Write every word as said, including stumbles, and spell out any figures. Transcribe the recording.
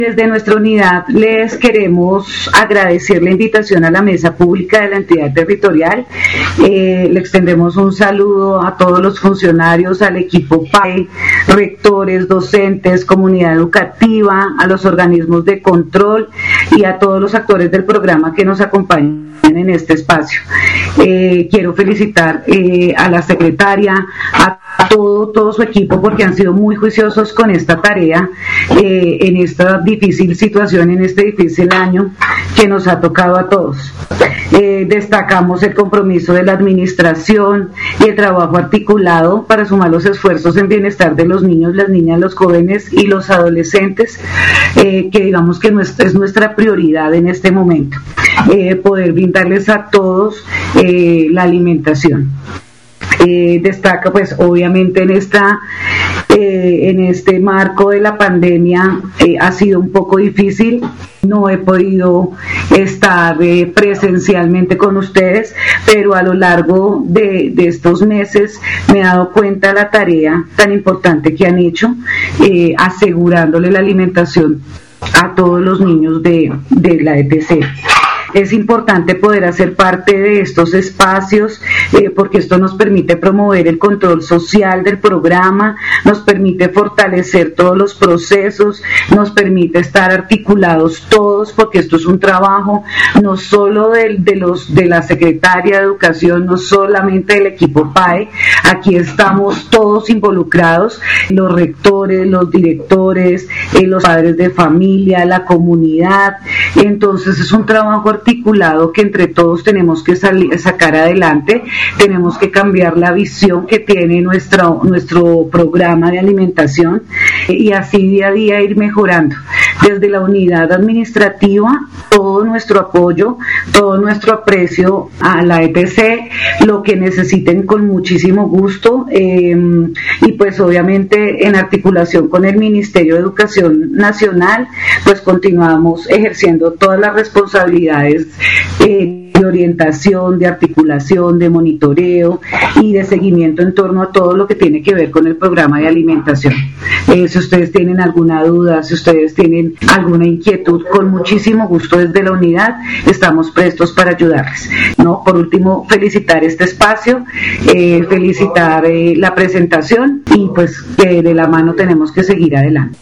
Desde nuestra unidad les queremos agradecer la invitación a la mesa pública de la entidad territorial. Eh, le extendemos un saludo a todos los funcionarios, al equipo P A E, rectores, docentes, comunidad educativa, a los organismos de control y a todos los actores del programa que nos acompañan en este espacio. Eh, quiero felicitar eh, a la secretaria, a todo, todo su equipo, porque han sido muy juiciosos con esta tarea, eh, en esta difícil situación, en este difícil año que nos ha tocado a todos. Eh, destacamos el compromiso de la administración y el trabajo articulado para sumar los esfuerzos en bienestar de los niños, las niñas, los jóvenes y los adolescentes, eh, que digamos que es nuestra prioridad en este momento, eh, poder brindarles a todos eh, la alimentación. Eh, destaca pues obviamente en esta eh, en este marco de la pandemia eh, ha sido un poco difícil, no he podido estar eh, presencialmente con ustedes, pero a lo largo de, de estos meses me he dado cuenta de la tarea tan importante que han hecho, eh, asegurándole la alimentación a todos los niños de, de la E T C. Es importante poder hacer parte de estos espacios eh, porque esto nos permite promover el control social del programa, nos permite fortalecer todos los procesos, nos permite estar articulados todos, porque esto es un trabajo no solo de, de, los, de la Secretaría de Educación, no solamente del equipo P A E, aquí estamos todos involucrados, los rectores, los directores, eh, los padres de familia, la comunidad. Entonces es un trabajo articulado que entre todos tenemos que salir, sacar adelante, tenemos que cambiar la visión que tiene nuestro, nuestro programa de alimentación y así día a día ir mejorando. Desde la unidad administrativa, todo nuestro apoyo, todo nuestro aprecio a la E T C, lo que necesiten con muchísimo gusto, eh, y pues obviamente en articulación con el Ministerio de Educación Nacional, pues continuamos ejerciendo todas las responsabilidades eh, de orientación, de articulación, de monitoreo y de seguimiento en torno a todo lo que tiene que ver con el programa de alimentación. Eh, si ustedes tienen alguna duda, si ustedes tienen alguna inquietud, con muchísimo gusto desde la unidad estamos prestos para ayudarles. ¿No? Por último, felicitar este espacio, eh, felicitar eh, la presentación y pues que de la mano tenemos que seguir adelante.